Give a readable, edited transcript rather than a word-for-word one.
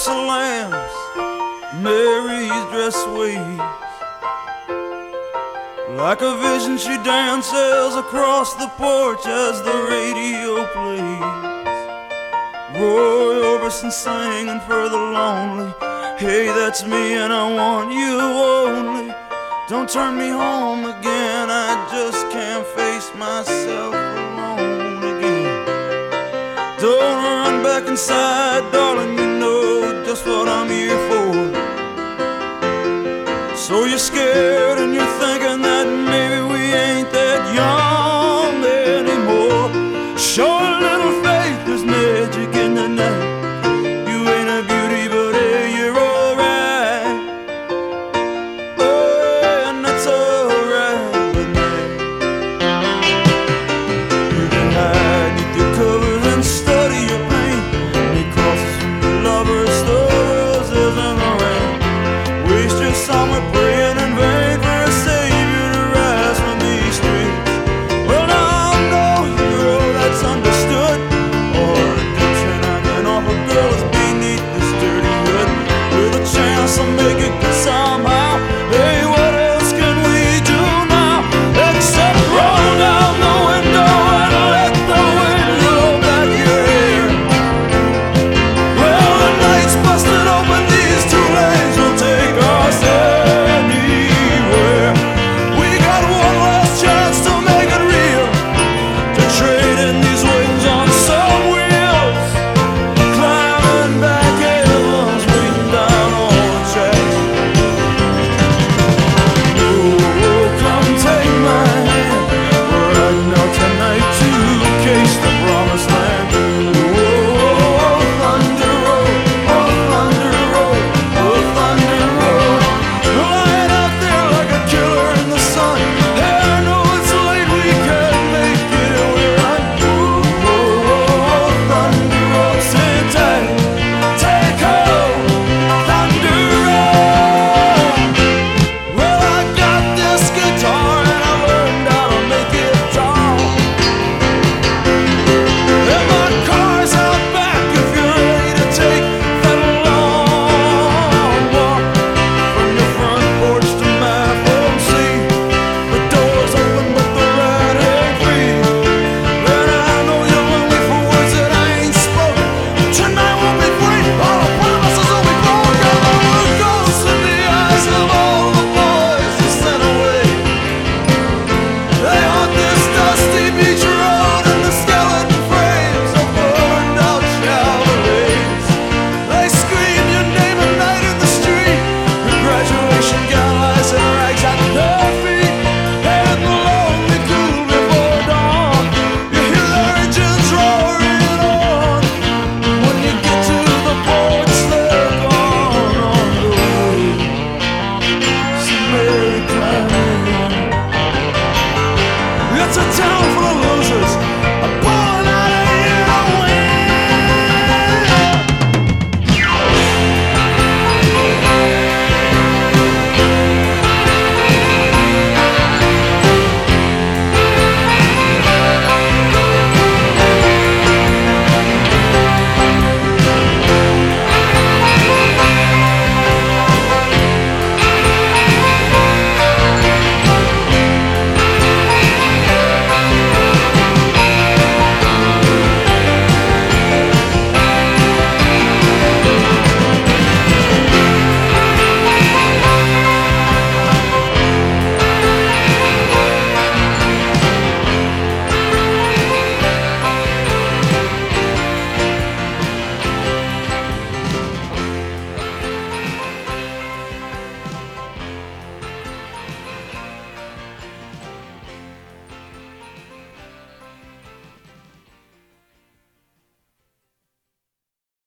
chorus of lambs, Mary's dress sways. Like a vision she dances across the porch as the radio plays. Roy Orbison singing for the lonely. Hey, that's me and I want you only. Don't turn me home again, I just can't face myself alone again. Don't run back inside, darling, you know just what I'm here for. So you're scared